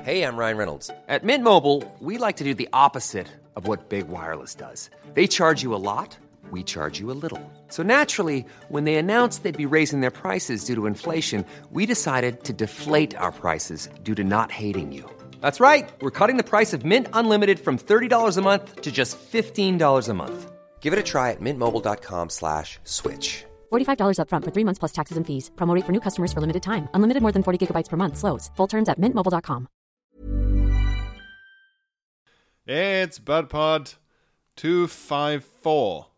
Hey, I'm Ryan Reynolds. At Mint Mobile, we like to do the opposite of what Big Wireless does. They charge you a lot, we charge you a little. So naturally, when they announced they'd be raising their prices due to inflation, we decided to deflate our prices due to not hating you. That's right. We're cutting the price of Mint Unlimited from $30 a month to just $15 a month. Give it a try at mintmobile.com/switch. $45 up front for 3 months plus taxes and fees. Promo rate for new customers for limited time. Unlimited more than 40 gigabytes per month. Slows full terms at mintmobile.com. It's BudPod 254.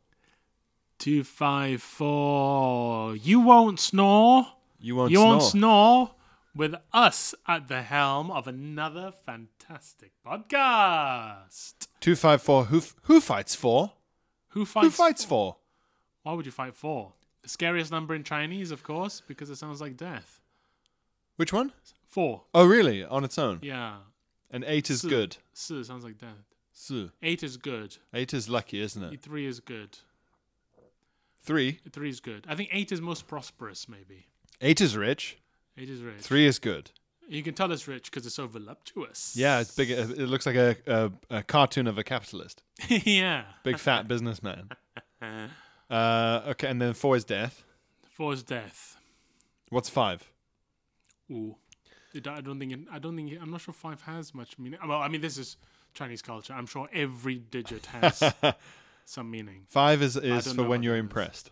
254. You won't snore. You won't snore with us at the helm of another fantastic podcast. 254. Who fights for? Who Who fights for? Why would you fight for? The scariest number in Chinese, of course, because it sounds like death. Which one? 4. Oh, really? On its own? Yeah. And 8 is 四 good. 4 sounds like death. 4. 8 is good. 8 is lucky, isn't it? 3 is good. 3. 3 is good. I think 8 is most prosperous, maybe. 8 is rich. 8 is rich. 3 is good. You can tell it's rich because it's so voluptuous. Yeah, it's big. It looks like a cartoon of a capitalist. Yeah. Big fat businessman. Okay, and then 4 is death. 4 is death. What's 5? Ooh. I'm not sure 5 has much meaning. Well, I mean, this is Chinese culture. I'm sure every digit has some meaning. 5 is don't for know when what you're it is. impressed.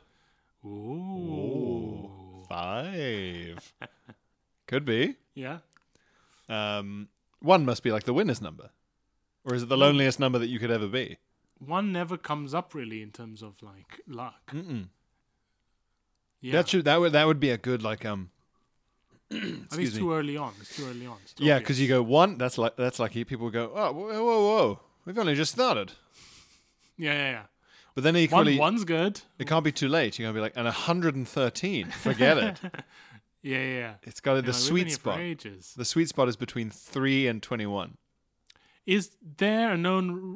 Ooh. 5. Could be. Yeah. 1 must be like the winner's number. Or is it the loneliest number that you could ever be? 1 never comes up really in terms of like luck. Mm-mm. Yeah. That would be a good like I think it's too early on. It's too early on. It's too Yeah, obvious. because you go 1, that's lucky. People go, oh, whoa, we've only just started. Yeah. But then equally, One's good. it can't be too late. You're gonna be like, and 113, forget it. Yeah. It's got Yeah, the we've been sweet here for spot. ages. The sweet spot is between 3 and 21. Is there a known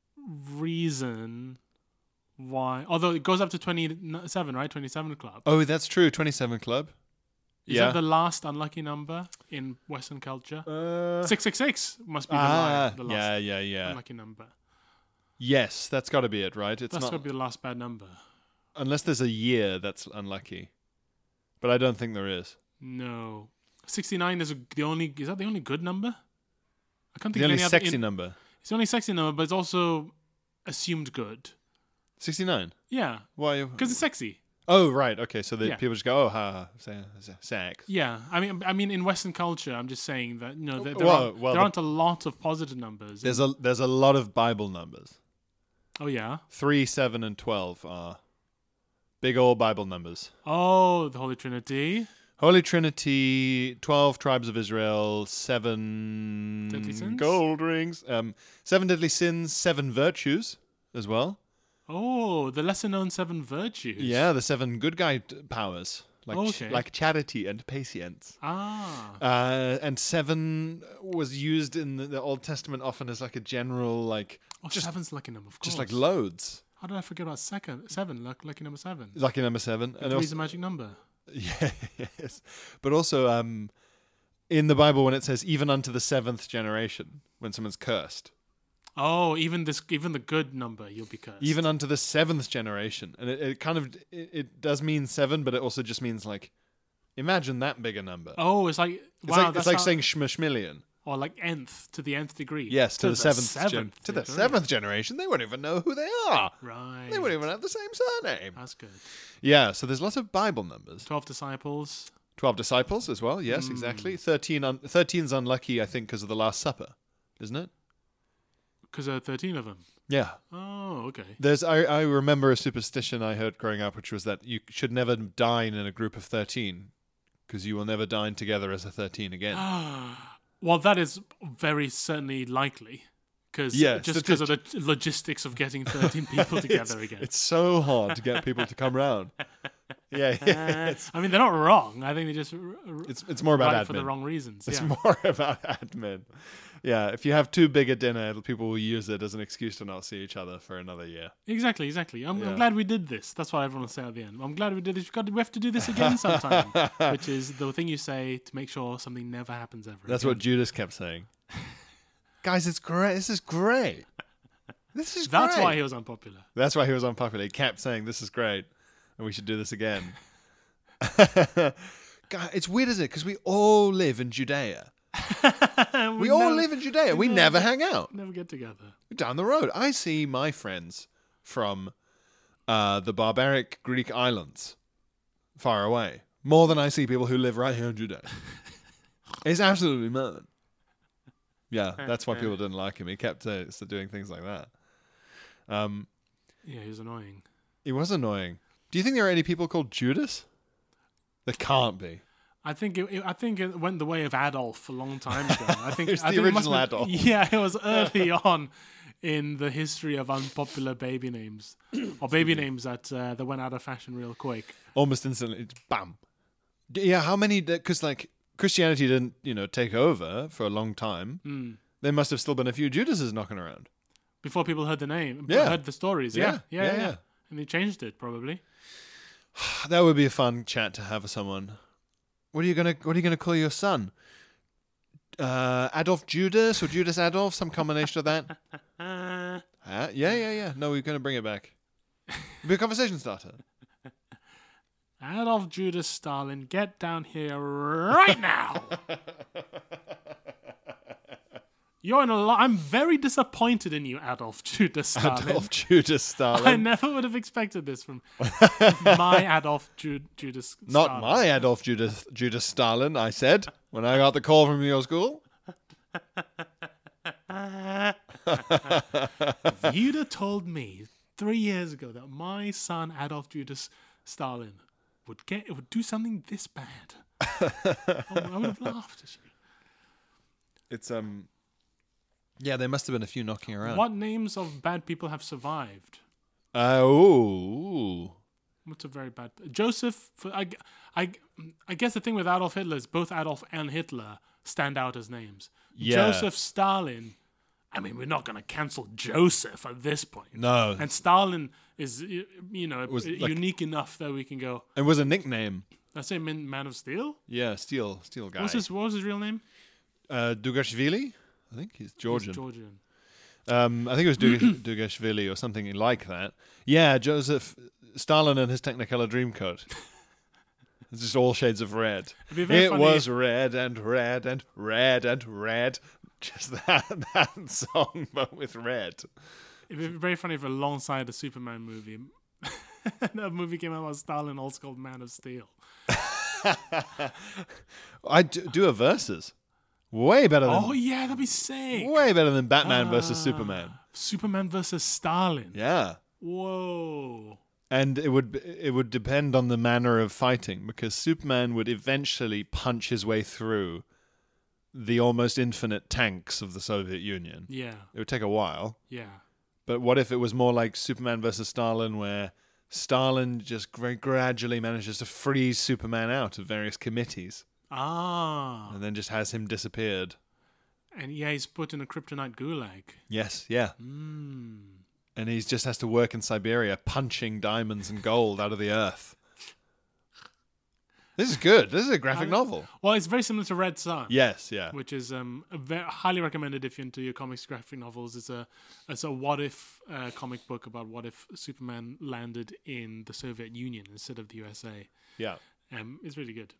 reason why? Although it goes up to 27, right? 27 club. Oh, that's true. 27 club. Is that the last unlucky number in Western culture? 666 must be the last yeah. unlucky number. Yes, that's got to be it, right? It's That's not got to be the last bad number. unless there's a year that's unlucky, but I don't think there is. No, 69 is the only. Is that the only good number? I can't think The of only any sexy other. number. It's the only sexy number, but it's also assumed good. 69. Yeah, Why? because it's sexy. Oh, right. Okay, so Yeah. people just go, oh, ha, sex. Yeah, I mean, in Western culture, I'm just saying that there Well, aren't a lot of positive numbers. There's a lot of Bible numbers. Oh yeah. 3, 7, and 12 are big old Bible numbers. Oh, the Holy Trinity. Holy Trinity, 12 tribes of Israel, 7 Deadly sins? gold rings, 7 deadly sins, 7 virtues as well. Oh, the lesser known 7 virtues. Yeah, the 7 good guy powers, Okay. like charity and patience. Ah. And 7 was used in the Old Testament often as like a general, like Oh, seven's lucky number, of course. just like loads. How did I forget about 7? Lucky number 7. Lucky number 7. And Three's also, a magic number. yes, but also in the Bible when it says even unto the 7th generation, when someone's cursed. Oh, even the good number, you'll be cursed. Even unto the 7th generation, and it kind of it does mean 7, but it also just means like imagine that big a number. Oh, it's like It's like saying schmillion. or like nth to the nth degree. Yes, to the seventh to the degree. 7th generation, they won't even know who they are. Right. They won't even have the same surname. That's good. Yeah, so there's lots of Bible numbers. 12 disciples. 12 disciples as well. Yes, exactly. 13's unlucky, I think, because of the Last Supper, isn't it? Because there are 13 of them. Yeah. Oh, okay. I remember a superstition I heard growing up, which was that you should never dine in a group of 13 because you will never dine together as a 13 again. Well, that is very certainly likely. Because of the logistics of getting 13 people together again. It's so hard to get people to come round. Yeah. I mean, they're not wrong. I think they just It's more about right admin. for the wrong reasons. It's yeah. more about admin. Yeah, if you have too big a dinner, people will use it as an excuse to not see each other for another year. Exactly. I'm glad we did this. That's what everyone will say at the end. I'm glad we did this. We have to do this again sometime. Which is the thing you say to make sure something never happens ever That's again. what Judas kept saying. Guys, it's great. This is great. This is That's great. why he was unpopular. That's why he was unpopular. He kept saying, this is great, and we should do this again. God, it's weird, isn't it? Because we all live in Judea. We all live in Judea. We never hang out. Never get together. Down the road. I see my friends from the barbaric Greek islands far away more than I see people who live right here in Judea. It's absolutely mad. Yeah, that's why people didn't like him. He kept doing things like that. Yeah, he was annoying. He was annoying. Do you think there are any people called Judas? There can't be. I think it went the way of Adolf a long time ago. I think It's the I think it must original have been- Adolf. Yeah, it was early on in the history of unpopular baby names or baby names that went out of fashion real quick. Almost instantly, it's bam. Yeah, how many? Because like Christianity didn't, take over for a long time. There must have still been a few Judases knocking around. Before people heard the name, Yeah. heard the stories. Yeah. Yeah. And they changed it probably. That would be a fun chat to have with someone. What are you gonna call your son? Adolf Judas or Judas Adolf? Some combination of that. Yeah. No, we're gonna bring it back. Be a conversation starter. Adolf Judas Stalin, get down here right now. You're in a lot. I'm very disappointed in you, Adolf Judas Stalin. Adolf Judas Stalin. I never would have expected this from my Adolf Judas Stalin. Not my Adolf Judas Stalin, I said, when I got the call from your school. If you'd have told me 3 years ago that my son, Adolf Judas Stalin, would do something this bad, I would have laughed at you. It's yeah, there must have been a few knocking around. What names of bad people have survived? Ooh. What's a very bad... Joseph... I guess the thing with Adolf Hitler is both Adolf and Hitler stand out as names. Yeah. Joseph Stalin... I mean, we're not going to cancel Joseph at this point. No. And Stalin is, Was like- unique enough that we can go... It was a nickname. Let's say Man of Steel? Yeah, steel guy. What was his real name? Dugashvili? I think he's Georgian. He's Georgian. I think it was Dugashvili or something like that. Yeah, Joseph Stalin and his Technicolor Dreamcoat. It's just all shades of red. It'd be very It funny was red and red and red and red. Just that song, but with red. It'd be very funny if alongside a Superman movie, a movie came out about Stalin, also called Man of Steel. I do a versus. Way better than Oh yeah, that'd be sick. way better than Batman versus Superman. Superman versus Stalin. Yeah. Whoa. And it would depend on the manner of fighting, because Superman would eventually punch his way through the almost infinite tanks of the Soviet Union. Yeah. It would take a while. Yeah. But what if it was more like Superman versus Stalin, where Stalin just very gradually manages to freeze Superman out of various committees Ah. and then just has him disappeared? And yeah, he's put in a kryptonite gulag. Yes, yeah. And he just has to work in Siberia punching diamonds and gold out of the earth. This is good. This is a graphic novel. Well, it's very similar to Red Sun. Yes, yeah. Which is highly recommended if you're into your comics graphic novels. It's a what if comic book about what if Superman landed in the Soviet Union instead of the USA. Yeah. It's really good.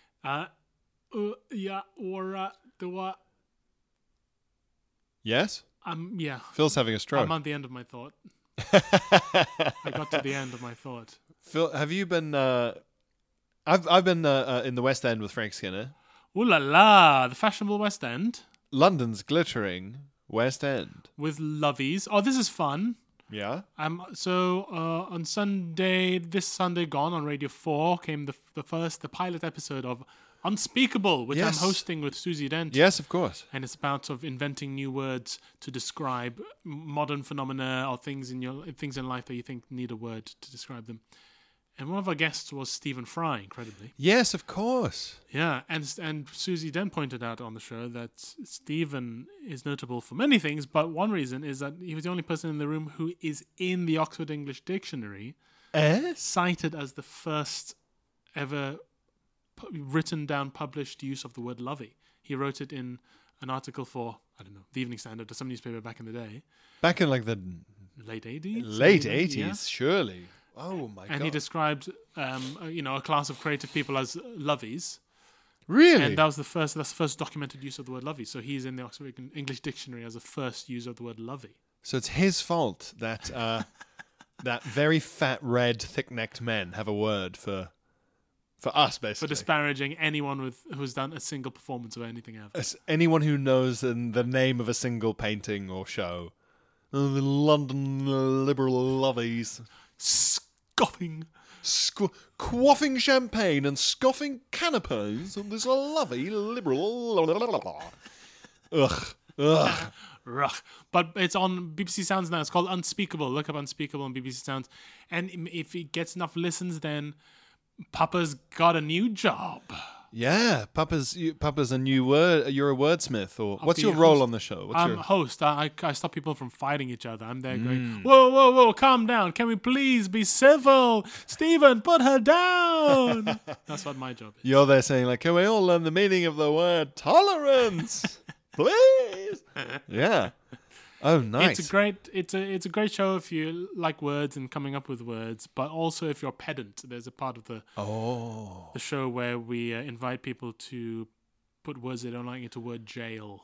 Yes? Yeah. Phil's having a stroke. I'm on the end of my thought. I got to the end of my thought. Phil, have you been... I've been in the West End with Frank Skinner. Ooh la la, the fashionable West End London's glittering West End. with lovies. Oh, this is fun. Yeah? So on this Sunday gone on Radio 4 came the pilot episode of Unspeakable, which Yes. I'm hosting with Susie Dent. Yes, of course. And it's about sort of inventing new words to describe modern phenomena or things in life that you think need a word to describe them. And one of our guests was Stephen Fry, incredibly. Yes, of course. Yeah, and Susie then pointed out on the show that Stephen is notable for many things, but one reason is that he was the only person in the room who is in the Oxford English Dictionary cited as the first ever written down published use of the word lovey. He wrote it in an article for, I don't know, the Evening Standard or some newspaper back in the day. Back in like the Late 80s? late maybe, 80s, yeah. surely. Oh my god. And he described, a class of creative people as lovies. Really? And that's the first documented use of the word lovey. So he's in the Oxford English Dictionary as a first use of the word lovey. So it's his fault that that very fat, red, thick-necked men have a word for us, For basically. disparaging anyone who's done a single performance of anything ever. As anyone who knows the name of a single painting or show. Oh, the London liberal lovies. Scoffing. Quaffing champagne and scoffing canapes on this lovely liberal... Ugh. Rugh. But it's on BBC Sounds now. It's called Unspeakable. Look up Unspeakable on BBC Sounds. And if it gets enough listens, then Papa's got a new job. Yeah, Papa's a new word. You're a wordsmith, or what's be your a role host. on the show? What's I'm your a host. I stop people from fighting each other. I'm there going, whoa, calm down. Can we please be civil? Stephen, put her down. That's what my job is. You're there saying like, can we all learn the meaning of the word tolerance, please? Yeah. Oh, nice. It's a great show if you like words and coming up with words, but also if you're a pedant. There's a part of the show where we invite people to put words they don't like into word jail.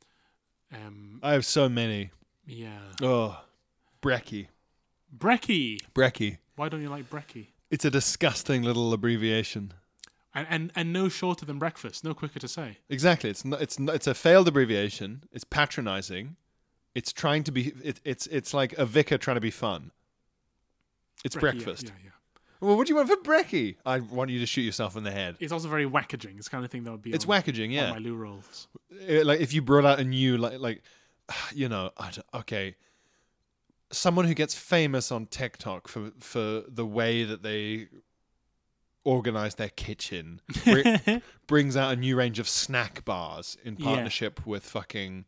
I have so many. Yeah. Oh, brekkie. Brekkie. Why don't you like brekkie? It's a disgusting little abbreviation. And no shorter than breakfast, no quicker to say. Exactly. It's a failed abbreviation. It's patronizing. It's trying to be. It's like a vicar trying to be fun. It's Brekkie, breakfast. Yeah. Well, what do you want for brekkie? I want you to shoot yourself in the head. It's also very wackaging. It's the kind of thing that would be. It's on, wackaging, yeah. On my loo rolls. Like if you brought out a new okay, someone who gets famous on TikTok for the way that they organize their kitchen brings out a new range of snack bars in partnership with fucking,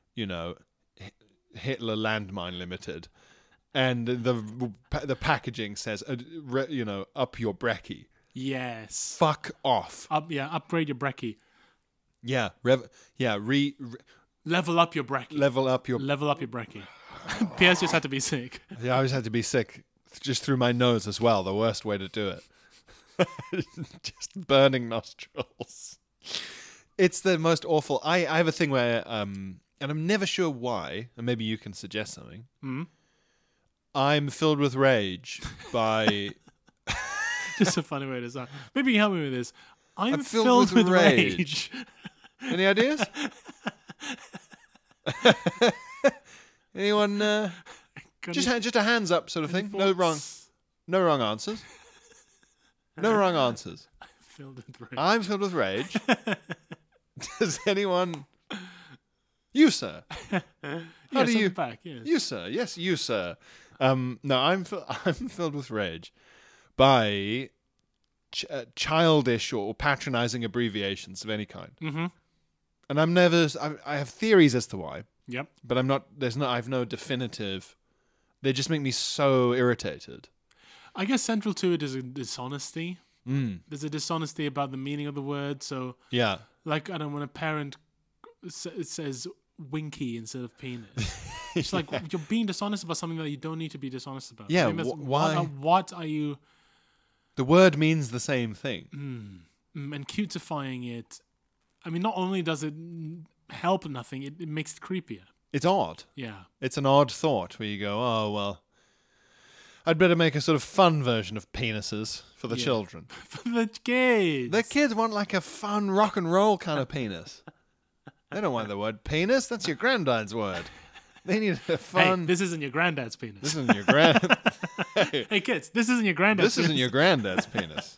Hitler Landmine Limited, and the packaging says, up your brekkie. Yes. Fuck off. Upgrade your brekkie. Yeah. Level up your brekkie. Level up your brekkie. Pierce just had to be sick. Yeah, I always had to be sick just through my nose as well. The worst way to do it. Just burning nostrils. It's the most awful. I have a thing where, and I'm never sure why, and maybe you can suggest something. I'm filled with rage by... Just a funny way to start. Maybe you can help me with this. I'm filled with rage. Any ideas? Anyone? Just a hands up sort of thing. No wrong answers. No wrong answers. Filled with rage. I'm filled with rage. Does anyone? You, sir. How do you? Back, yes. You, sir. Yes, you, sir. No, I'm filled with rage by childish or patronizing abbreviations of any kind. Mm-hmm. And I'm never. I have theories as to why. Yep. But I'm not. I have no definitive. They just make me so irritated. I guess central to it is a dishonesty. There's a dishonesty about the meaning of the word. So yeah, like I don't when a parent says winky instead of penis. It's like you're being dishonest about something that you don't need to be dishonest about. Yeah, why? What are you? The word means the same thing. And cutifying it. I mean, not only does it help nothing, it makes it creepier. It's odd. Yeah. It's an odd thought where you go, oh, well, I'd better make a sort of fun version of penises for the children. For the kids. The kids want like a fun rock and roll kind of penis. They don't want the word penis. That's your granddad's word. They need a fun... Hey, this isn't your granddad's penis. This isn't your grand... Hey, kids, this isn't your granddad's penis. This isn't your granddad's penis.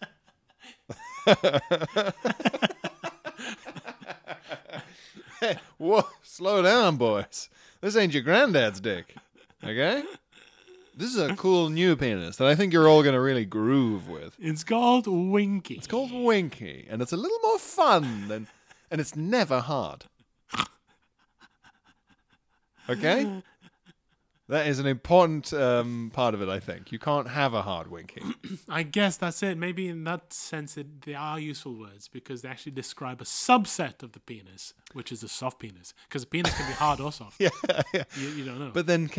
Hey, whoa, slow down, boys. This ain't your granddad's dick. Okay? This is a cool new penis that I think you're all going to really groove with. It's called Winky. It's called Winky, and it's a little more fun, and it's never hard. Okay? That is an important part of it, I think. You can't have a hard winky. I guess that's it. Maybe in that sense, they are useful words because they actually describe a subset of the penis, which is the soft penis. Because the penis can be hard or soft. Yeah. You don't know. But then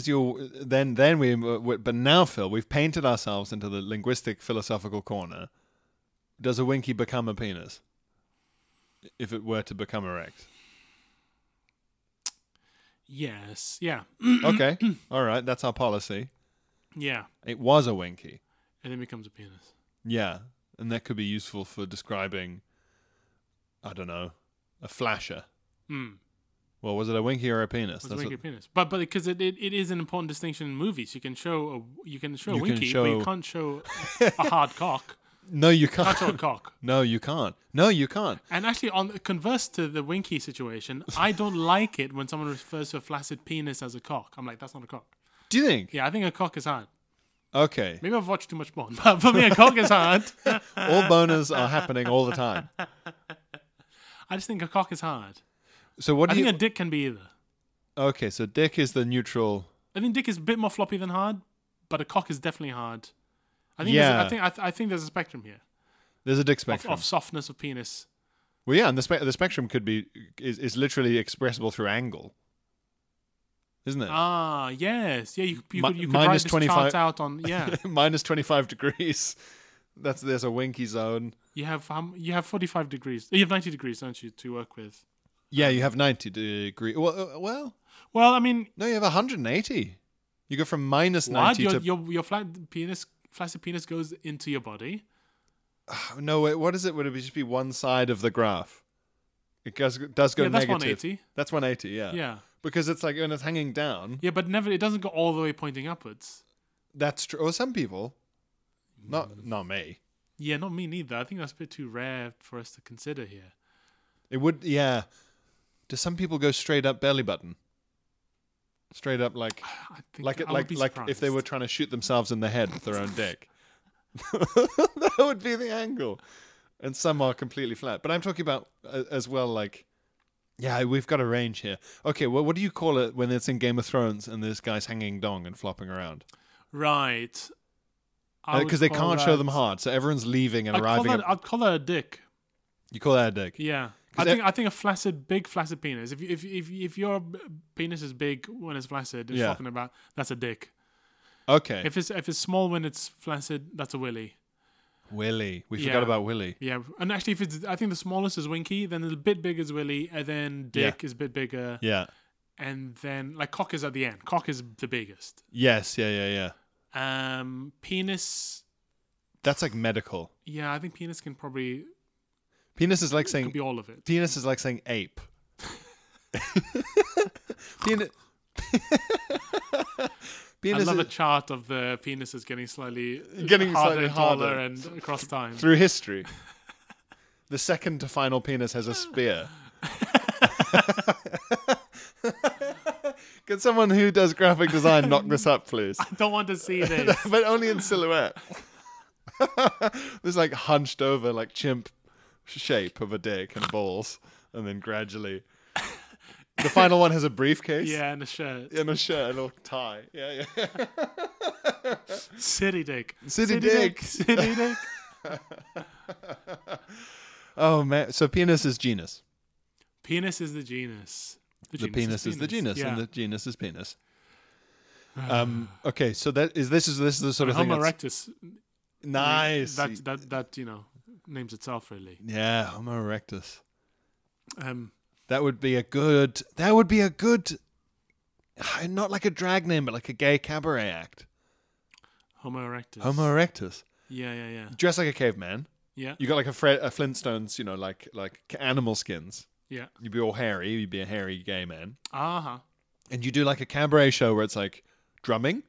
but now, Phil, we've painted ourselves into the linguistic philosophical corner. Does a winky become a penis if it were to become erect? Yes. Yeah. Okay. All right. That's our policy. Yeah. It was a winky. And then becomes a penis. Yeah. And that could be useful for describing, I don't know, a flasher. Well, was it a winky or a penis? It's a winky or penis. But because it is an important distinction in movies. You can show a winky, but you can't show a hard cock. No, you can't. Can't show a cock. No, you can't. No, you can't. And actually, on converse to the winky situation, I don't like it when someone refers to a flaccid penis as a cock. I'm like, that's not a cock. Do you think? Yeah, I think a cock is hard. Okay. Maybe I've watched too much porn, but for me, a cock is hard. All boners are happening all the time. I just think a cock is hard. So what do I you... think a dick can be either. Okay, so dick is the neutral... I think dick is a bit more floppy than hard, but a cock is definitely hard. I think I think there's a spectrum here. There's a dick spectrum. Of softness of penis. Well, yeah, and the spectrum could be... is literally expressible through angle. Isn't it? Ah, yes. Yeah, you could minus write this 25 chart out on... Yeah. minus 25 degrees. There's a winky zone. You have 45 degrees. You have 90 degrees, don't you, to work with? Yeah, you have 90 degrees. Well, I mean... No, you have 180. You go from minus 90 to... Your flaccid penis goes into your body. No, wait, what is it? Would it just be one side of the graph? It does go that's negative. 180. That's 180, yeah. Yeah. Because it's like when it's hanging down. Yeah, but it doesn't go all the way pointing upwards. That's true. Well, some people. Not me. Yeah, not me neither. I think that's a bit too rare for us to consider here. It would, yeah. Do some people go straight up belly button? Straight up like if they were trying to shoot themselves in the head with their own dick. That would be the angle. And some are completely flat. But I'm talking about as well, like, yeah, we've got a range here. Okay, well, what do you call it when it's in Game of Thrones and this guy's hanging dong and flopping around? Right. Because they can't show them hard, so everyone's leaving and arriving. I'd call that a dick. You call that a dick? Yeah. I think a big flaccid penis. If your penis is big when it's flaccid, it's flopping about, that's a dick. Okay. If it's small when it's flaccid, that's a willy. Willy. We forgot about willy. Yeah. And actually, I think the smallest is winky, then a bit bigger is willy, and then dick is a bit bigger. Yeah. And then, like, cock is at the end. Cock is the biggest. Yes, yeah. Penis. That's like medical. Yeah, I think penis can probably... Penis is like saying... Could be all of it. Penis is like saying ape. Penis... I love a chart of the penises getting slightly harder and taller and across time. Through history. The second to final penis has a spear. Can someone who does graphic design knock this up, please? I don't want to see this. But only in silhouette. This like hunched over like chimp shape of a dick and balls. And then gradually... The final one has a briefcase. Yeah, and a shirt. And a shirt, a little tie. Yeah. City dick. City dick. Oh, man. So penis is genus. Penis is the genus. The penis is the genus, yeah. and the genus is penis. Okay, so this is the sort of thing. Homo erectus. Nice. That names itself really. Yeah, Homo erectus. That would be a good, not like a drag name, but like a gay cabaret act. Homo erectus. Homo erectus. Yeah. Dress like a caveman. Yeah. You got like a Flintstones, like animal skins. Yeah. You'd be all hairy. You'd be a hairy gay man. Uh-huh. And you do like a cabaret show where it's like drumming.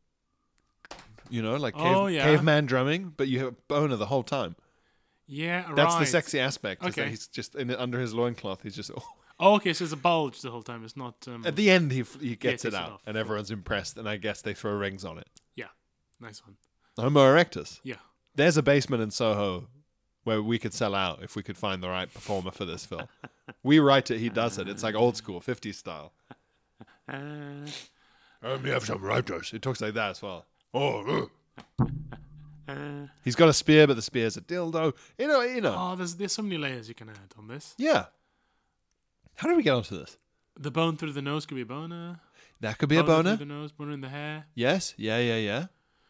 Like caveman drumming, but you have a boner the whole time. Yeah, right. That's the sexy aspect. Okay. He's just under his loincloth. He's just... Oh, okay, so it's a bulge the whole time. It's not... At the end, he gets it takes it out, off. and everyone's impressed, and I guess they throw rings on it. Yeah, nice one. Homo erectus. Yeah. There's a basement in Soho where we could sell out if we could find the right performer for this film. We write it, he does it. It's like old school, 50s style. Let me have some writers. It talks like that as well. Oh, he's got a spear, but the spear's a dildo. You know. Oh, there's so many layers you can add on this. Yeah. How did we get onto this? The bone through the nose could be a boner. That could be a boner. Through the nose, boner in the hair. Yes. Yeah.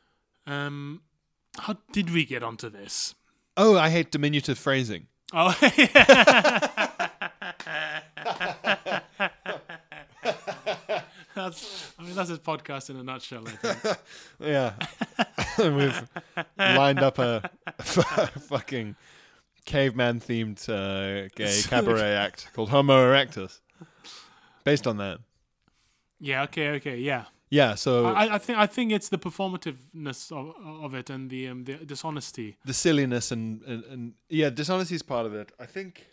How did we get onto this? Oh, I hate diminutive phrasing. Oh, that's his podcast in a nutshell, I think. Yeah. We've lined up a fucking caveman-themed gay cabaret act called Homo Erectus. Based on that. Yeah, okay, yeah. Yeah, so... I think it's the performativeness of it and the dishonesty. The silliness and yeah, dishonesty is part of it. I think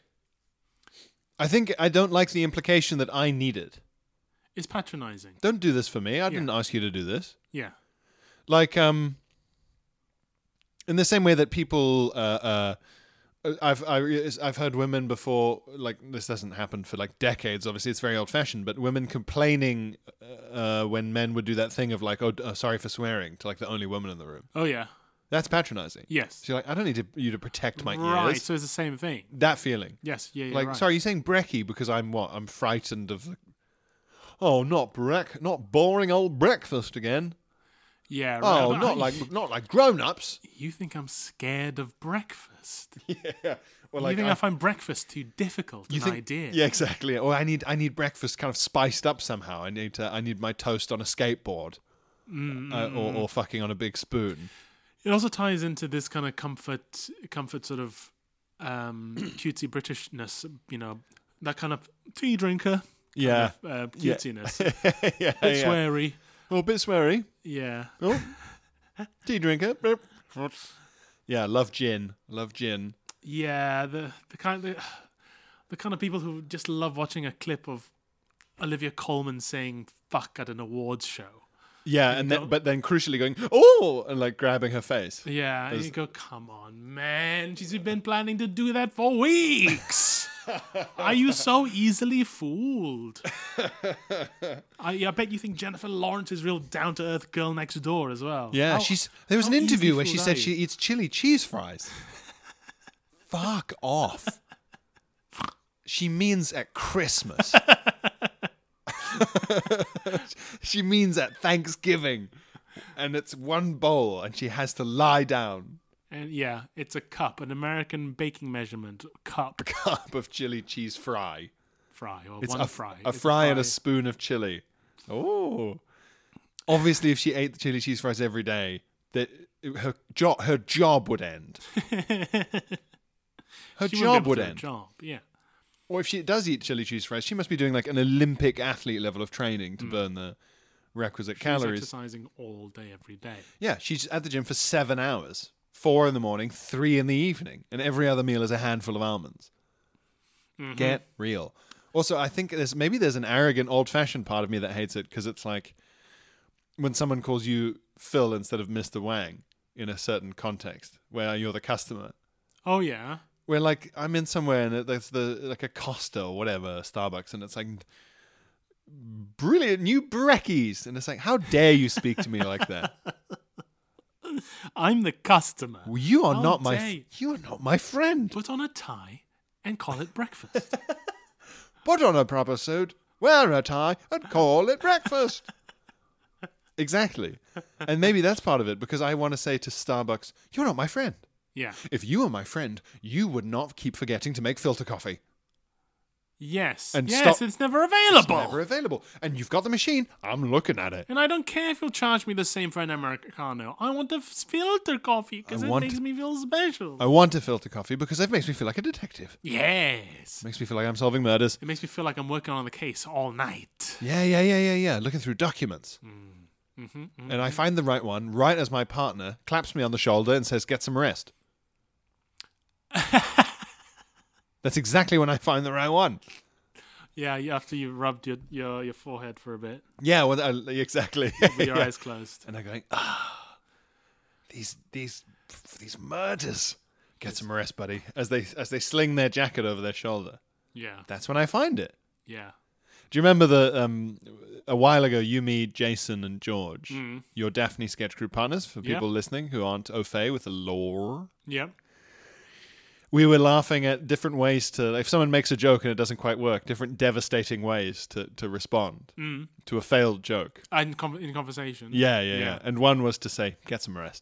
I don't like the implication that I need it. It's patronizing. Don't do this for me. I didn't ask you to do this. Yeah. Like, in the same way that people, I've heard women before, like, this hasn't happened for like decades, obviously it's very old fashioned, but women complaining when men would do that thing of like, sorry for swearing, to like the only woman in the room. Oh yeah. That's patronizing. Yes. So you're like, I don't need you to protect my ears. Right, so it's the same thing. That feeling. Yes, yeah, Like, right. sorry, you're saying brekkie because I'm frightened of, not boring old breakfast again. Yeah, right. Oh, not like grown-ups. You think I'm scared of breakfast? Yeah. Well, You think I find breakfast too difficult an idea? Yeah, exactly. Or I need breakfast kind of spiced up somehow. I need my toast on a skateboard, or fucking on a big spoon. It also ties into this kind of comfort sort of cutesy Britishness. You know, that kind of tea drinker. Yeah. Kind of, cutesiness. Yeah. Bit sweary. Oh, a bit sweary. Yeah. Oh, tea drinker. Yeah, love gin. Yeah, the kind of people who just love watching a clip of Olivia Colman saying "fuck" at an awards show. Yeah, but then crucially going, oh, and like grabbing her face. Yeah, and you go, come on, man. She's been planning to do that for weeks. Are you so easily fooled? I bet you think Jennifer Lawrence is real down-to-earth girl next door as well. Yeah, there was an interview where she fooled said are she you? eats chili cheese fries. Fuck off. She means at Christmas. She means at Thanksgiving. And it's one bowl and she has to lie down. And yeah, it's a cup, an American baking measurement cup. Cup of chili cheese fry. Fry, or It's one fry. A fry and a spoon of chili. Oh. Obviously, if she ate the chili cheese fries every day, her job would end. Her She job wouldn't be able would to do a end. job, yeah. Or if she does eat chili cheese fries, she must be doing like an Olympic athlete level of training to burn the requisite She's calories. exercising all day, every day. Yeah, she's at the gym for 7 hours. 4 in the morning, 3 in the evening. And every other meal is a handful of almonds. Mm-hmm. Get real. Also, I think there's an arrogant, old-fashioned part of me that hates it because it's like when someone calls you Phil instead of Mr. Wang in a certain context where you're the customer. Oh, yeah. Where like I'm in somewhere and there's like a Costa or whatever, Starbucks, and it's like brilliant new brekkies, and it's like, how dare you speak to me like that? I'm the customer. Well, you are How not dare my friend. Put on a tie and call it breakfast. Put on a proper suit, wear a tie, and call it breakfast. Exactly. And maybe that's part of it, because I want to say to Starbucks, you're not my friend. Yeah. If you were my friend, you would not keep forgetting to make filter coffee. Yes. And yes, it's never available. It's never available. And you've got the machine. I'm looking at it. And I don't care if you'll charge me the same for an Americano. I want the filter coffee because it makes me feel special. I want a filter coffee because it makes me feel like a detective. Yes. Makes me feel like I'm solving murders. It makes me feel like I'm working on the case all night. Yeah. Looking through documents. And I find the right one right as my partner claps me on the shoulder and says, get some rest. That's exactly when I find the right one. Yeah, after you've rubbed your forehead for a bit. Yeah, well, exactly. With your Yeah. eyes closed. And I'm going, these murders. Get some rest, buddy. As they sling their jacket over their shoulder. Yeah. That's when I find it. Yeah. Do you remember the a while ago, you, me, Jason, and George, Mm. your Daphne sketch group partners, for people listening who aren't au fait with the lore. Yep. We were laughing at different ways to, if someone makes a joke and it doesn't quite work, different devastating ways to respond to a failed joke. In conversation. Yeah. And one was to say, get some rest.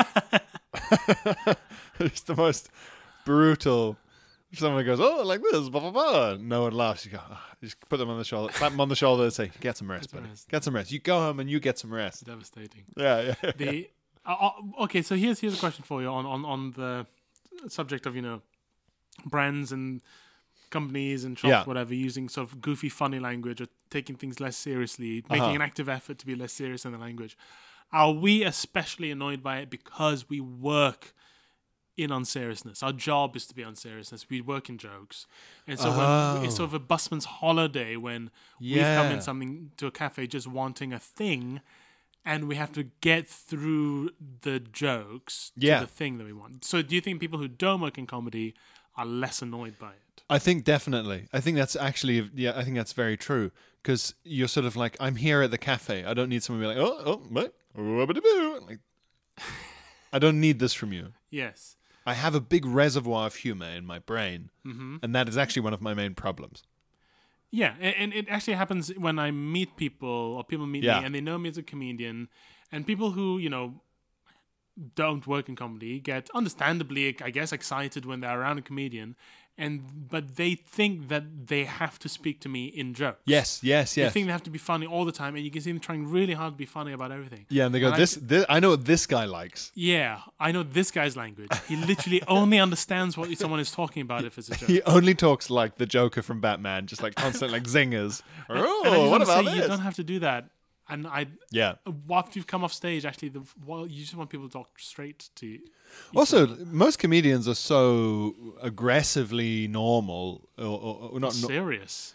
It's the most brutal. If someone goes, oh, like this, blah, blah, blah. No one laughs. You go, just put them on the shoulder, clap them on the shoulder and say, get some rest, buddy. Get some rest. You go home and you get some rest. Devastating. Yeah. Okay, so here's a question for you on the subject of, brands and companies and shops, whatever, using sort of goofy, funny language or taking things less seriously, making an active effort to be less serious in the language. Are we especially annoyed by it because we work in unseriousness? Our job is to be unseriousness. We work in jokes. And so when it's sort of a busman's holiday when we've come in something to a cafe just wanting a thing, and we have to get through the jokes to the thing that we want. So do you think people who don't work in comedy are less annoyed by it? I think definitely. I think that's actually, I think that's very true. Because you're sort of like, I'm here at the cafe. I don't need someone to be like, like, I don't need this from you. Yes. I have a big reservoir of humor in my brain. Mm-hmm. And that is actually one of my main problems. Yeah, and it actually happens when I meet people, or people meet me, and they know me as a comedian, and people who, don't work in comedy get, understandably, I guess, excited when they're around a comedian, but they think that they have to speak to me in jokes. Yes. They think they have to be funny all the time, and you can see them trying really hard to be funny about everything. Yeah, and they go, this I know what this guy likes. Yeah, I know this guy's language. He literally only understands what someone is talking about if it's a joke. He only talks like the Joker from Batman, just like constant like zingers. And I just want to say, you don't have to do that. And after you've come off stage, actually, you just want people to talk straight to you. Also, most comedians are so aggressively normal or not serious.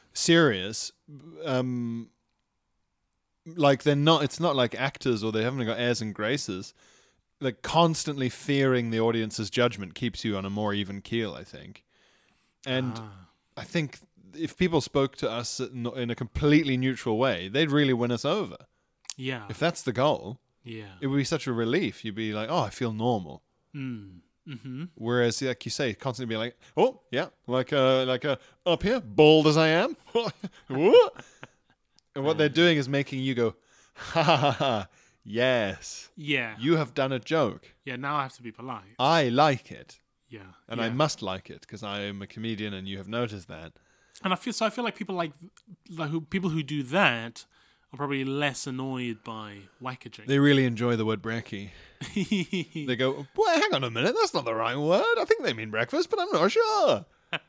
Like they're not. It's not like actors or they haven't got airs and graces. Like constantly fearing the audience's judgment keeps you on a more even keel, I think. And I think if people spoke to us in a completely neutral way, they'd really win us over. Yeah. If that's the goal, it would be such a relief. You'd be like, oh, I feel normal. Mm-hmm. Whereas, like you say, constantly be like, oh, yeah, like up here, bald as I am. And what they're doing is making you go, ha ha ha, yes. Yeah. You have done a joke. Yeah, now I have to be polite. I like it. Yeah. And I must like it because I am a comedian and you have noticed that. And I feel like people people who do that are probably less annoyed by wackaging. They really enjoy the word brekkie. They go, well, hang on a minute, that's not the right word. I think they mean breakfast, but I'm not sure.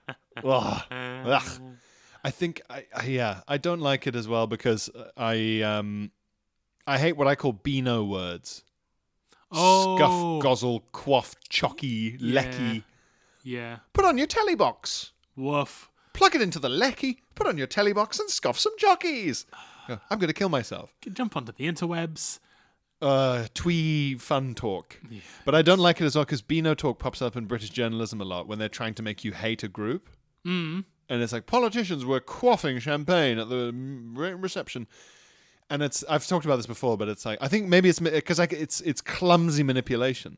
I think I don't like it as well because I hate what I call Beano words. Oh. Scuff, gozzle, quaff, chocky, lecky. Yeah. Put on your telly box. Woof. Plug it into the lecky, put on your telly box and scoff some jockeys. I'm going to kill myself. Jump onto the interwebs. Twee fun talk. Yeah. But I don't like it as well because Beano talk pops up in British journalism a lot when they're trying to make you hate a group. Mm. And it's like, politicians were quaffing champagne at the reception. And I've talked about this before, but it's like, I think maybe it's because it's clumsy manipulation.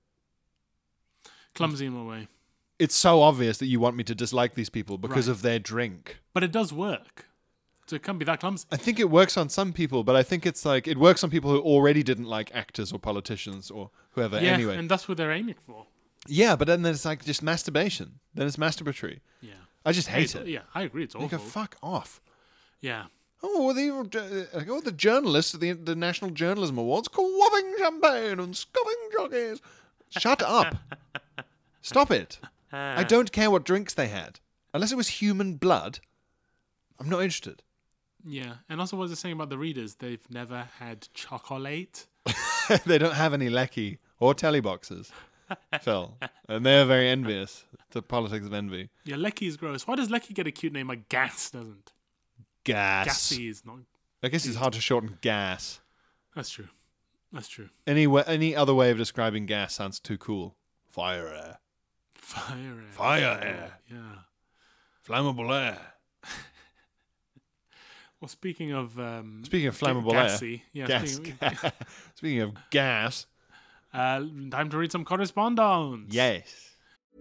Clumsy in what way? It's so obvious that you want me to dislike these people because of their drink. But it does work. So it can't be that clumsy. I think it works on some people, but I think it's like it works on people who already didn't like actors or politicians or whoever anyway. And that's what they're aiming for. Yeah, but then it's like just masturbation. Then it's masturbatory. Yeah. I just hate it. Yeah, I agree. It's awful. You go, fuck off. Yeah. Oh, the journalists at the National Journalism Awards quaffing champagne and scoffing jockeys. Shut up. Stop it. I don't care what drinks they had. Unless it was human blood, I'm not interested. Yeah. And also what was it saying about the readers? They've never had chocolate. They don't have any lecky or telly boxes, Phil. And they're very envious. The politics of envy. Yeah, lecky is gross. Why does lecky get a cute name like gas doesn't? Gas. Gassy is not. I guess it's hard to shorten gas. That's true. That's true. Any other way of describing gas sounds too cool. Fire air. Fire air. Fire air. Yeah. Flammable air. Well, speaking of flammable gassy, air. yeah, Speaking of gas. time to read some correspondence. Yes.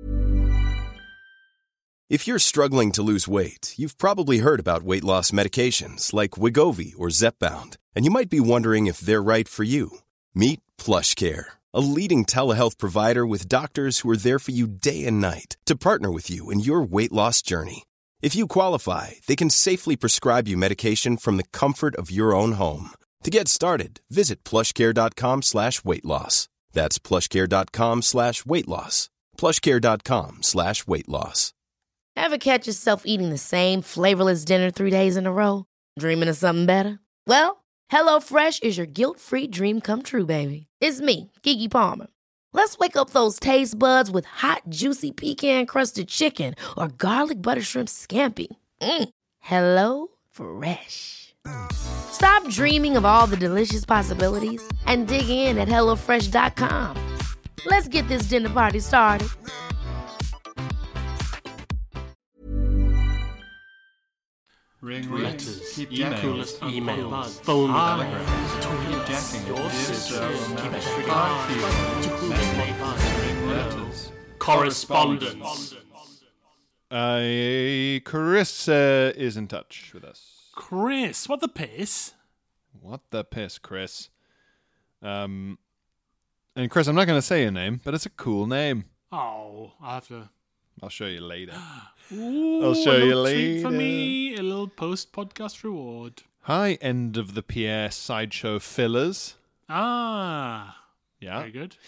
If you're struggling to lose weight, you've probably heard about weight loss medications like Wegovy or Zepbound, and you might be wondering if they're right for you. Meet PlushCare, a leading telehealth provider with doctors who are there for you day and night to partner with you in your weight loss journey. If you qualify, they can safely prescribe you medication from the comfort of your own home. To get started, visit plushcare.com/weightloss. That's plushcare.com/weightloss. plushcare.com/weightloss. Ever catch yourself eating the same flavorless dinner 3 days in a row? Dreaming of something better? Well, HelloFresh is your guilt-free dream come true, baby. It's me, Keke Palmer. Let's wake up those taste buds with hot, juicy pecan-crusted chicken or garlic butter shrimp scampi. Hello Fresh. Stop dreaming of all the delicious possibilities and dig in at HelloFresh.com. Let's get this dinner party started. Ring Letters, keep emails, emails, phone letters. correspondence. Chris is in touch with us. Chris, what the piss? What the piss, Chris? And Chris, I'm not going to say your name, but it's a cool name. Oh, I have to. I'll show you later. Ooh, I'll show a you little treat for later. me, a little post-podcast reward. Hi, end of the Pierre sideshow fillers. Ah, Yeah. very good.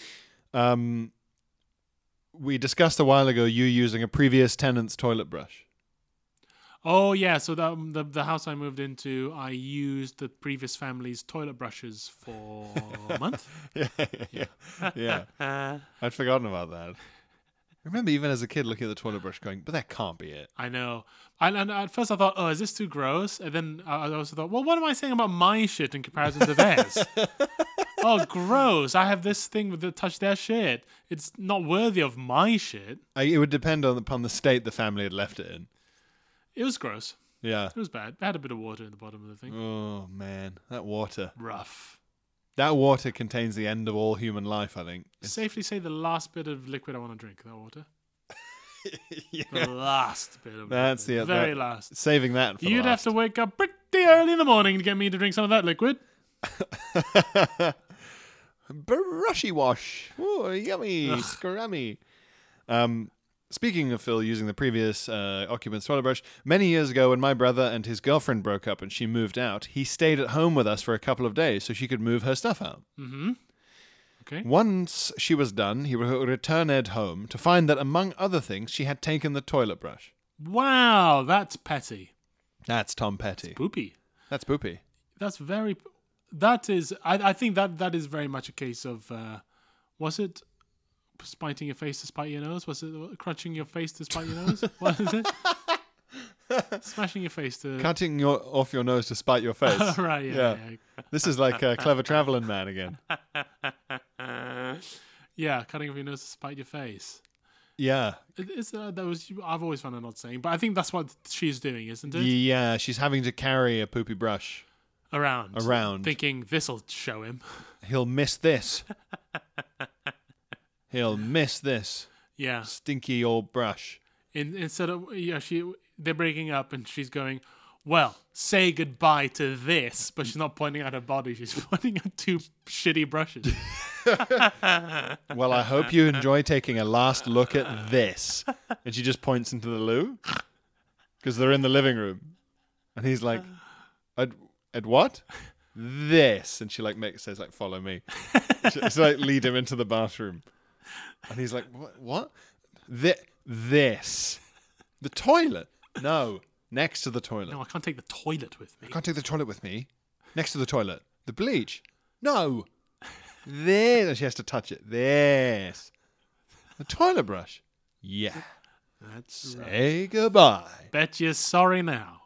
We discussed a while ago you using a previous tenant's toilet brush. Oh yeah, so the house I moved into, I used the previous family's toilet brushes for a month. Yeah. I'd forgotten about that. I remember even as a kid looking at the toilet brush going, but that can't be it. I know. And at first I thought, oh, is this too gross? And then I also thought, well, what am I saying about my shit in comparison to theirs? Oh, gross. I have this thing with the touch their shit. It's not worthy of my shit. It would depend upon the state the family had left it in. It was gross. Yeah. It was bad. It had a bit of water in the bottom of the thing. Oh, man. That water. Rough. That water contains the end of all human life, I think. Safely say the last bit of liquid I want to drink, that water. Yeah. The last bit of That's liquid. the Very last. Saving that for You'd last. have to wake up pretty early in the morning to get me to drink some of that liquid. Brushy wash. Oh, yummy. Scrummy. Speaking of Phil using the previous occupant's toilet brush, many years ago when my brother and his girlfriend broke up and she moved out, he stayed at home with us for a couple of days so she could move her stuff out. Mm-hmm. Okay. Once she was done, he returned home to find that, among other things, she had taken the toilet brush. Wow, that's petty. That's Tom Petty. Poopy. That's poopy. That's very... That is... I think that is very much a case of... was it spiting your face to spite your nose? Was it crunching your face to spite your nose? What is it? Smashing your face to... Cutting off your nose to spite your face. Right, yeah. This is like a clever traveling man again. Yeah, cutting off your nose to spite your face. Yeah. I've always found an odd saying, but I think that's what she's doing, isn't it? Yeah, she's having to carry a poopy brush. Around. Thinking, this'll show him. He'll miss this. He'll miss this. Yeah. Stinky old brush. Instead of... Yeah, they're breaking up and she's going, well, say goodbye to this, but she's not pointing at her body. She's pointing at two shitty brushes. Well, I hope you enjoy taking a last look at this. And she just points into the loo. Because they're in the living room. And he's like, at what? This. And she says, follow me. She's like, lead him into the bathroom. And he's like, what? This. The toilet? No. Next to the toilet. No, I can't take the toilet with me. I can't take the toilet with me. Next to the toilet. The bleach? No. This. And she has to touch it. This. The toilet brush? Yeah. That's right. Say goodbye. Bet you're sorry now.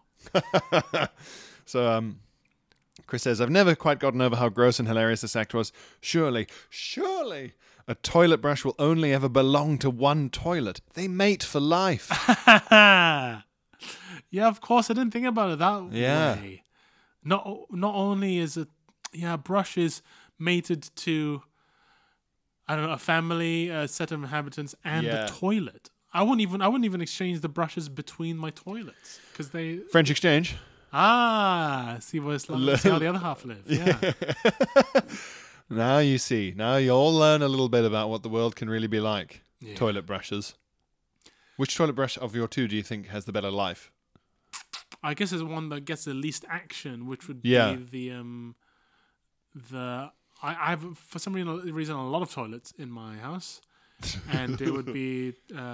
So, Chris says, I've never quite gotten over how gross and hilarious this act was. Surely, a toilet brush will only ever belong to one toilet. They mate for life. Yeah, of course. I didn't think about it that way. Not only is it, brush is mated to, I don't know, a family, a set of inhabitants, and the toilet. I wouldn't even exchange the brushes between my toilets because they French exchange. See where it's like, see how the other half live. Yeah. Now you see. Now you all learn a little bit about what the world can really be like. Yeah. Toilet brushes. Which toilet brush of your two do you think has the better life? I guess it's one that gets the least action, which would be the. I have for some reason a lot of toilets in my house, and it would be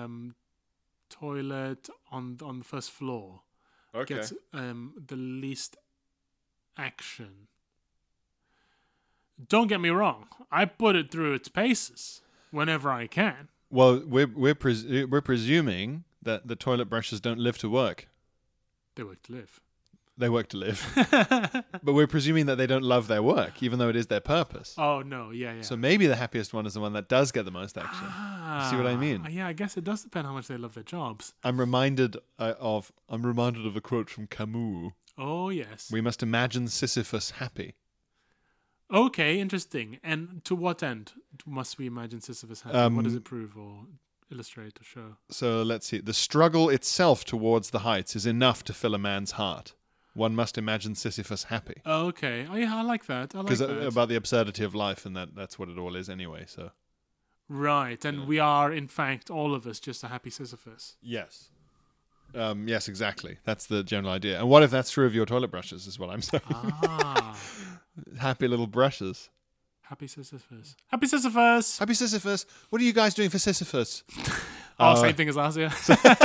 toilet on the first floor. Okay. Gets the least action. Don't get me wrong. I put it through its paces whenever I can. Well, we're presuming that the toilet brushes don't live to work. They work to live. They work to live. But we're presuming that they don't love their work, even though it is their purpose. Oh, no. Yeah. So maybe the happiest one is the one that does get the most action. See what I mean? Yeah, I guess it does depend how much they love their jobs. I'm reminded of a quote from Camus. Oh, yes. We must imagine Sisyphus happy. Okay, interesting. And to what end must we imagine Sisyphus happy? What does it prove or illustrate or show? So let's see. The struggle itself towards the heights is enough to fill a man's heart. One must imagine Sisyphus happy. Okay. Oh, yeah, I like that. Because about the absurdity of life, and that's what it all is anyway. So. Right, and we are, in fact, all of us just a happy Sisyphus. Yes. Yes, exactly. That's the general idea. And what if that's true of your toilet brushes, is what I'm saying. Happy little brushes. Happy Sisyphus. Happy Sisyphus! Happy Sisyphus. What are you guys doing for Sisyphus? Same thing as last year.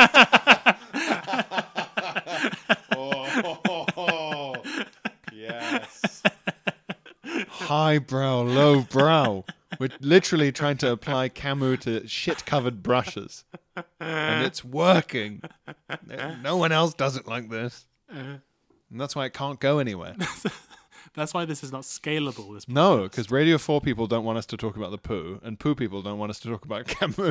Yes. Highbrow, lowbrow. We're literally trying to apply Camus to shit-covered brushes. And it's working. No one else does it like this. And that's why it can't go anywhere. That's why this is not scalable. No, because Radio 4 people don't want us to talk about the poo, and poo people don't want us to talk about Camus.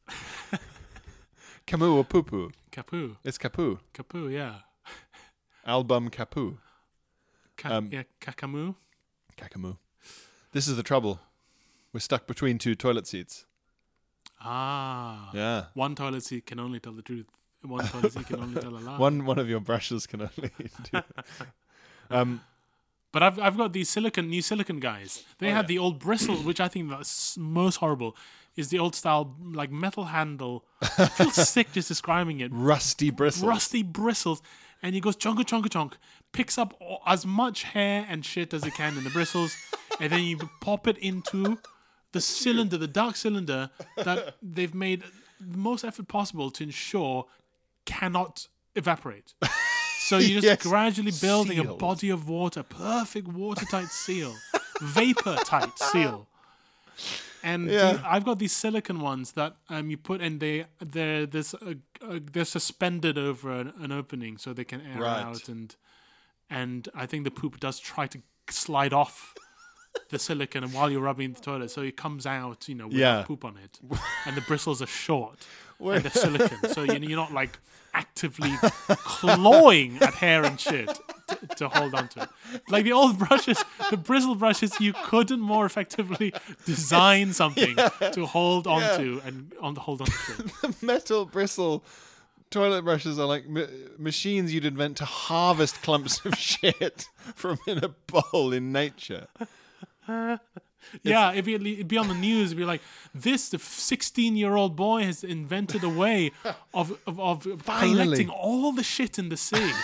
Camus or poo-poo? Capoo. It's Capoo. Capoo, yeah. Album Capoo. Kakamu. Kakamu. This is the trouble. We're stuck between two toilet seats. Yeah. One toilet seat can only tell the truth. One toilet seat can only tell a lie. One of your brushes can only do. But I've got these new silicon guys. They have the old bristle, which I think that's most horrible. Is the old style like metal handle? I feel sick just describing it. Rusty bristles. Rusty bristles, and he goes chonka chonka chonk, picks up as much hair and shit as he can in the bristles, and then you pop it into the cylinder, the dark cylinder that they've made the most effort possible to ensure cannot evaporate. So you're just gradually building a body of water, perfect watertight seal, vapor-tight seal. And I've got these silicon ones that you put, and they're suspended over an opening so they can air out, and I think the poop does try to slide off the silicon, and while you're rubbing the toilet, so it comes out, without poop on it, and the bristles are short. And the silicon, so you're not like actively clawing at hair and shit to hold on to it. Like the old brushes, the bristle brushes, you couldn't more effectively design something to hold on to and hold on to it. The metal bristle toilet brushes are like machines you'd invent to harvest clumps of shit from in a bowl in nature. Yeah, it'd be on the news. It'd be like, the 16-year-old boy has invented a way of collecting all the shit in the sea.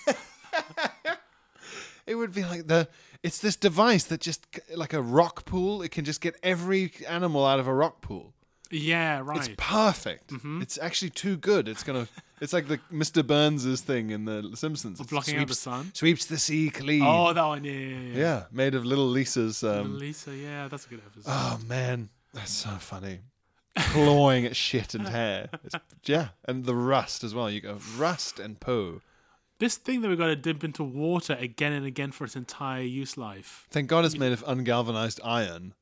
It would be like it's this device that just, like a rock pool, it can just get every animal out of a rock pool. Yeah, right. It's perfect. Mm-hmm. It's actually too good. It's like the Mr. Burns' thing in The Simpsons. Blocking out the sun. Sweeps the sea clean. Oh, that one, yeah. Yeah, made of little Lisa's. Little Lisa, yeah, that's a good episode. Oh, man. That's so funny. Clawing at shit and hair. And the rust as well. You go, rust and poo. This thing that we've got to dip into water again and again for its entire use life. Thank God it's made of ungalvanized iron.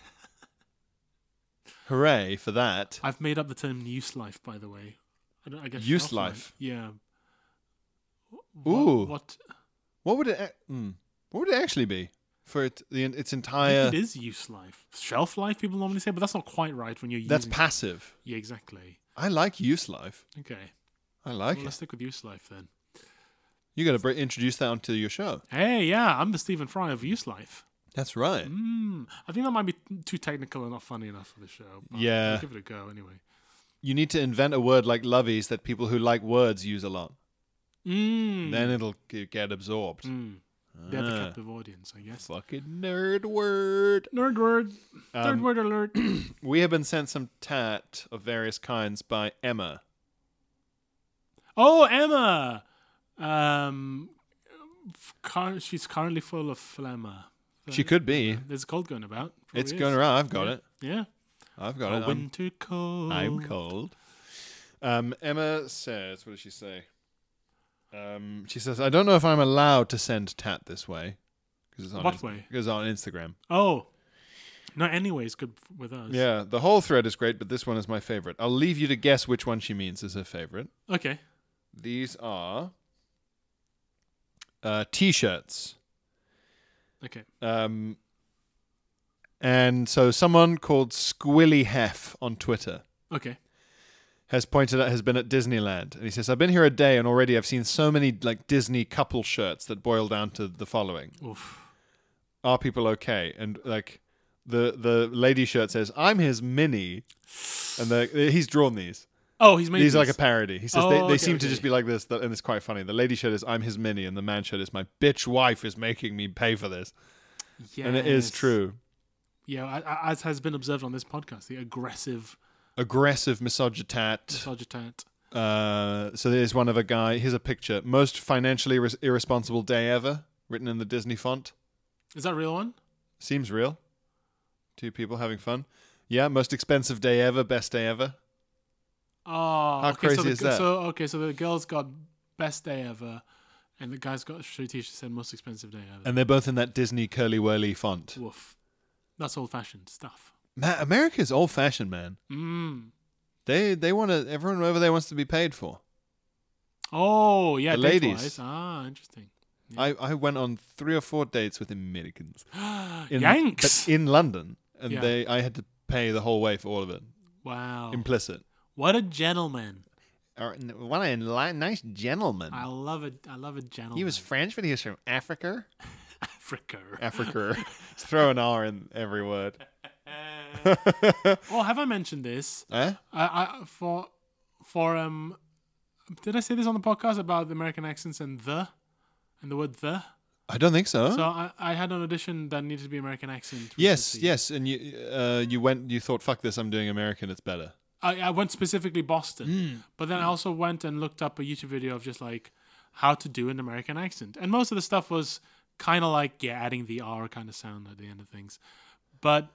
Hooray for that. I've made up the term use life, by the way. I guess use life? Yeah. Ooh. What would it... What would it actually be for its entire? It is use life. Shelf life, people normally say, but that's not quite right when you're using. That's passive. Yeah, exactly. I like use life. Okay. I like Well, let's it. stick with use life then. You got to introduce that onto your show. Hey, yeah, I'm the Stephen Fry of use life. That's right. I think that might be too technical and not funny enough for the show. But Yeah. we'll give it a go anyway. You need to invent a word like lovies that people who like words use a lot. Then it'll get absorbed. They're the captive audience, I guess. Fucking nerd word. Nerd word. Third word alert. We have been sent some tat of various kinds by Emma. Oh, Emma. She's currently full of phlegma. She could be. There's a cold going about. It's Probably going is. around. I've got it. Yeah. I've got A it. winter cold. I'm cold. Emma says, what does she say? She says, I don't know if I'm allowed to send tat this way. It's on What way? Because it's on Instagram. Oh. No, anyways, good with us. Yeah, the whole thread is great, but this one is my favorite. I'll leave you to guess which one she means is her favorite. Okay. These are T-shirts. Okay. And so someone called Squilly Hef on Twitter Okay. has been at Disneyland, and he says, I've been here a day and already I've seen so many like Disney couple shirts that boil down to the following. Oof. Are people okay? And like the lady shirt says, I'm his Minnie, and he's drawn these. Oh, he's made These are like this. a parody. He says Oh, they okay, seem to okay. just be like this, and it's quite funny. The lady shirt is I'm his Minnie, and the man shirt is my bitch wife is making me pay for this. And it is Yes. true. Yeah, as has been observed on this podcast, the aggressive Aggressive misogytat. misogytat. So there's one of a guy. Here's a picture. Most financially irresponsible day ever, written in the Disney font. Is that a real one? Seems real. Two people having fun. Yeah, most expensive day ever, best day ever. Oh, How okay, crazy is that? So the girl's got best day ever, and the guy's got a shirt t-shirt said most expensive day ever. And they're both in that Disney curly whirly font. Woof. That's old-fashioned stuff. America's old fashioned, man. They want to. Everyone over there wants to be paid for. Oh, yeah, The ladies. date-wise. Ah, interesting. I went on 3 or 4 dates with Americans. Yanks. But in London, and Yeah. I had to pay the whole way for all of it, Wow. implicit. What a gentleman. What a nice gentleman. I love it. I love a gentleman. He was French, but he was from Africa. Africa. Africa. Throw an R in every word. Oh, have I mentioned this? Eh? Did I say this on the podcast about the American accents and the word the? I don't think so. So I had an audition that needed to be American accent. Yes, recently. yes, and you thought, fuck this, I'm doing American, it's better. I went specifically Boston, Hmm. but then I also went and looked up a YouTube video of just like how to do an American accent, and most of the stuff was kind of like adding the R kind of sound at the end of things. But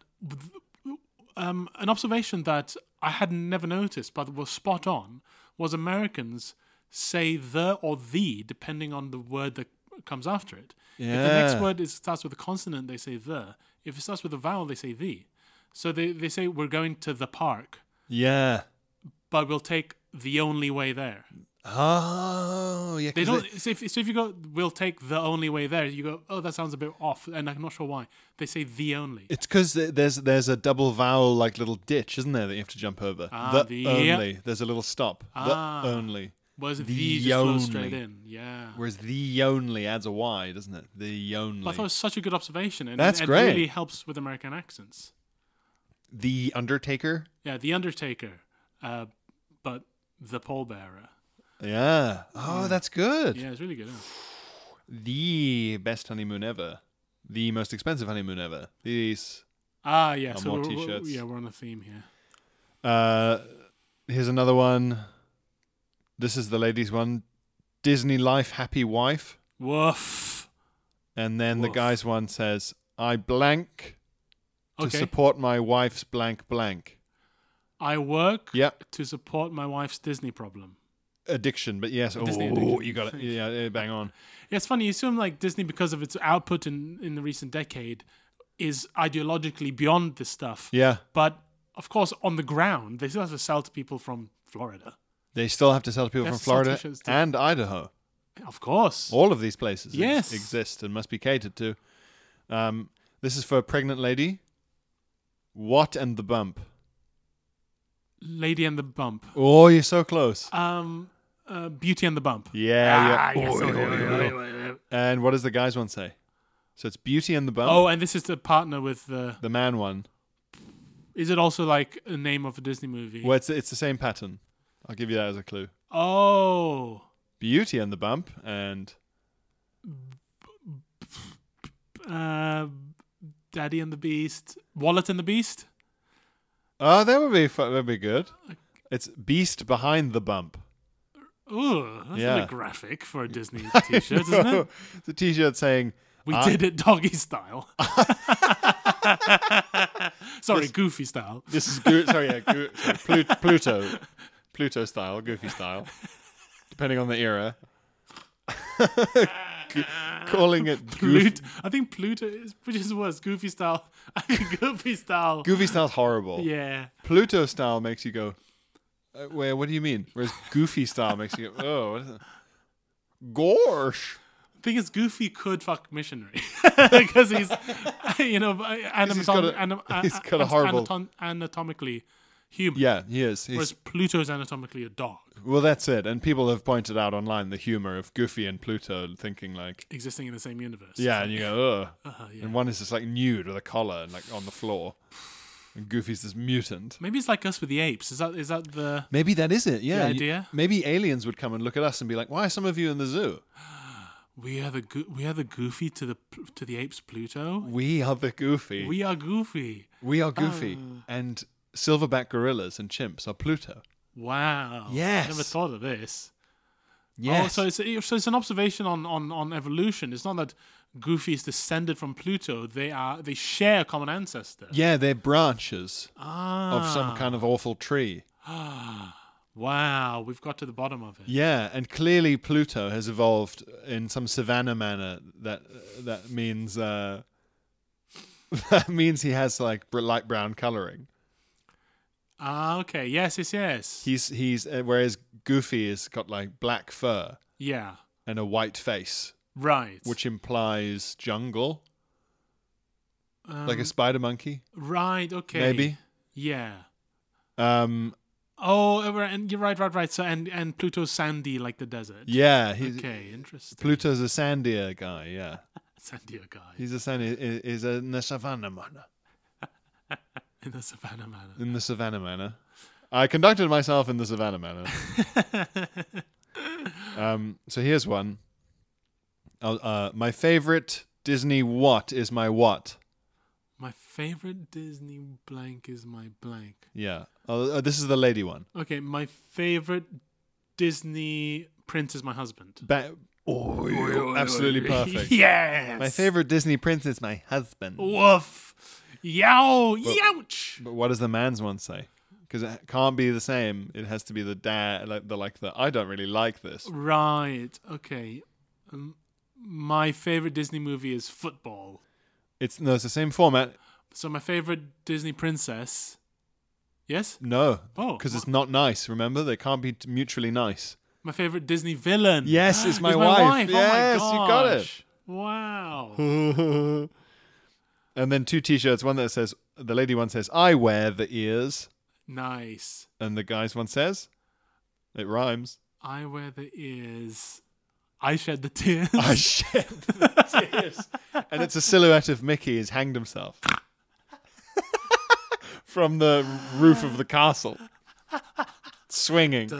an observation that I had never noticed but was spot on was Americans say the or the depending on the word that comes after it. If the next Yeah. word starts with a consonant, they say the. If it starts with a vowel, they say the. So they say we're going to the park, Yeah. but we'll take the only way there. Oh, yeah. They 'cause don't. So if you go, we'll take the only way there. You go, oh, that sounds a bit off, and I'm not sure why. They say the only. It's because there's a double vowel like little ditch, isn't there, that you have to jump over? The- only. There's a little stop. Ah. The only. Whereas the the just flows straight only. in. Yeah. Whereas the only adds a Y, doesn't it? The only. But I thought it was such a good observation, and That's it great. really helps with American accents. The Undertaker. Yeah, the Undertaker, but the pallbearer. Yeah. Oh, that's good. Yeah, it's really good. Huh? The best honeymoon ever. The most expensive honeymoon ever. These. Ah, yeah. Oh, So more we're t-shirts. we're on a theme here. Here's another one. This is the ladies' one. Disney Life Happy Wife. Woof. And then the Woof. guy's one says, I blank to Okay. support my wife's blank blank. I work Yep. to support my wife's Disney problem. Addiction, but yes. Disney Oh, addiction. you got it. Yeah, bang on. Yeah, it's funny. You assume like Disney, because of its output in the recent decade, is ideologically beyond this stuff. Yeah. But of course, on the ground, they still have to sell to people from Florida They still have to sell to people They from have to sell Florida t-shirts too. and Idaho. Of course. All of these places Yes. exist and must be catered to. This is for a pregnant lady. What and the Bump? Lady and the Bump. Oh, you're so close. Beauty and the Bump. Yeah. Yes. Oh, Okay. And what does the guy's one say? So it's Beauty and the Bump. Oh, and this is the partner with the... The man one. Is it also like a name of a Disney movie? Well, it's the same pattern. I'll give you that as a clue. Oh. Beauty and the Bump and... Daddy and the Beast. Wallet and the Beast? Oh, that would be good. It's Beast Behind the Bump. Ooh, that's Yeah. a bit graphic for a Disney t-shirt, isn't it? It's a t-shirt saying... We did it doggy style. Sorry, goofy style. This is Pluto style, goofy style, depending on the era. Calling it I think Pluto is which is worse, goofy style. I think goofy style. Goofy style's horrible. Yeah. Pluto style makes you go, what do you mean? Whereas goofy style makes you go, oh, what is it? Gosh. Thing is, Goofy could fuck missionary because he's, he's got a horrible anatomically human. Yeah, he is. Whereas Pluto's anatomically a dog, Well, that's it. And people have pointed out online the humor of Goofy and Pluto thinking like existing in the same universe. yeah, and you go, ugh. Yeah. And one is just like nude with a collar and like on the floor. And Goofy's this mutant. Maybe it's like us with the apes. Is that the Maybe that is it, yeah. The idea? Maybe aliens would come and look at us and be like, why are some of you in the zoo? we are the Goofy to the apes Pluto? We are the Goofy. We are Goofy. We are Goofy. And silverback gorillas and chimps are Pluto. Wow. Yes. I never thought of this. Yes. Oh, so it's an observation on evolution. It's not that Goofy is descended from Pluto. They share a common ancestor. Yeah, they're branches of some kind of awful tree. Wow, we've got to the bottom of it. Yeah, and clearly Pluto has evolved in some savannah manner that means that means he has like light brown coloring. Okay. Yes. He's whereas Goofy has got like black fur Yeah. and a white face, Right. which implies jungle, like a spider monkey, Right. Okay. maybe. Yeah. Oh, and you're right. So and Pluto's sandy like the desert. yeah. Okay. Interesting. Pluto's a sandier guy. Yeah, Sandy guy he's a sandy. Is in the savannah manner. in the savannah manner. In the savannah manner. I conducted myself in the savannah manner. So here's one. My favorite Disney what is my what? My favorite Disney blank is my blank. Yeah. This is the lady one. Okay, my favorite Disney prince is my husband. Absolutely perfect. Yes. My favorite Disney prince is my husband. Woof. Yow. Youch. But what does the man's one say? Because it can't be the same. It has to be the dad, like the I don't really like this. Right. Okay. My favorite Disney movie is Football. It's the same format. So my favorite Disney princess. Yes? No. Oh. Because it's not nice. Remember, they can't be mutually nice. My favorite Disney villain. Yes, it's my It's wife. Oh Yes, my you got it. gosh. Wow. And then 2 T-shirts. One that says, the lady one says, I wear the ears. Nice. And the guy's one says, it rhymes. I wear the ears. I shed the tears. I shed the tears. And it's a silhouette of Mickey who's hanged himself from the roof of the castle, swinging.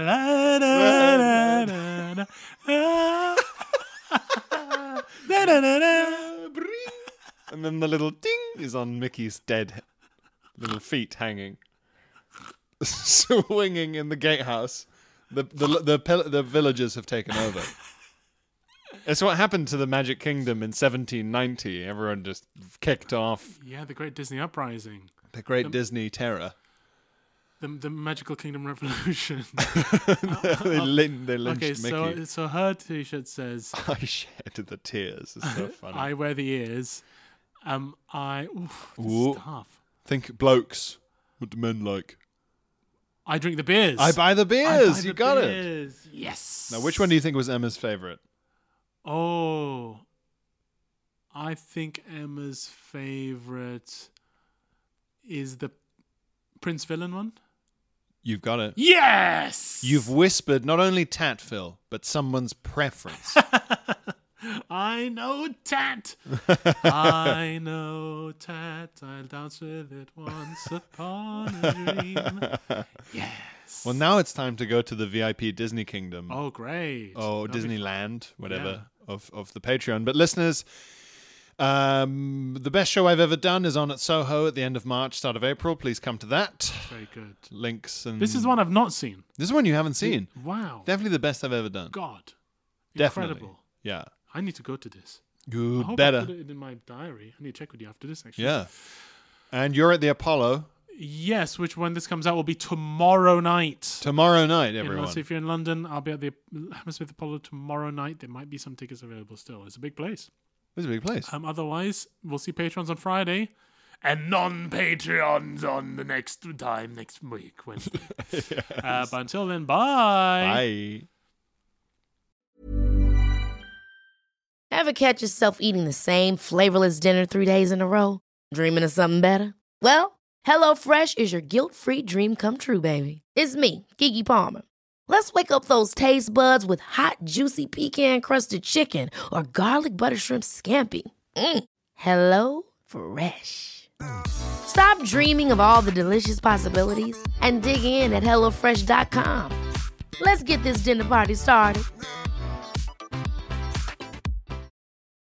And then the little ding is on Mickey's dead little feet hanging, swinging in the gatehouse. The villagers have taken over. It's what happened to the Magic Kingdom in 1790. Everyone just kicked off. Yeah, the Great Disney Uprising. The Great Disney Terror. The Magical Kingdom Revolution. they lynched okay, Mickey. so her T-shirt says, I shed the tears. It's so funny. I wear the ears. This Ooh. is tough. Think blokes. What do men like? I drink the beers. I buy the I buy beers. the You got it. beers. Yes. Now, which one do you think was Emma's favorite? Oh, I think Emma's favorite is the Prince Villain one. You've got it. Yes! You've whispered not only tat, Phil, but someone's preference. I know tat. I know tat. I'll dance with it once upon a dream. Yes. Well, now it's time to go to the VIP Disney Kingdom. Oh, great. Or That'd be Disneyland, whatever, Yeah. of the Patreon. But listeners, the best show I've ever done is on at Soho at the end of March, start of April. Please come to that. very good. Links and This is one I've not seen. This is one you haven't seen. Wow. Definitely the best I've ever done. God. Definitely. Incredible. Yeah. I need to go to this. I You hope I better. put it in my diary. I need to check with you after this, actually. Yeah. And you're at the Apollo Yes, which when this comes out will be tomorrow night. tomorrow night, In everyone. London. So if you're in London, I'll be at the Hammersmith Apollo tomorrow night. There might be some tickets available still. It's a big place. It's a big place. Otherwise, we'll see patrons on Friday and non-Patreons on the next week, Wednesday. But until then, bye. Bye. Ever catch yourself eating the same flavorless dinner 3 days in a row? Dreaming of something better? Well, HelloFresh is your guilt-free dream come true, baby. It's me, Keke Palmer. Let's wake up those taste buds with hot, juicy pecan-crusted chicken or garlic butter shrimp scampi. Hello Fresh. Stop dreaming of all the delicious possibilities and dig in at HelloFresh.com. Let's get this dinner party started.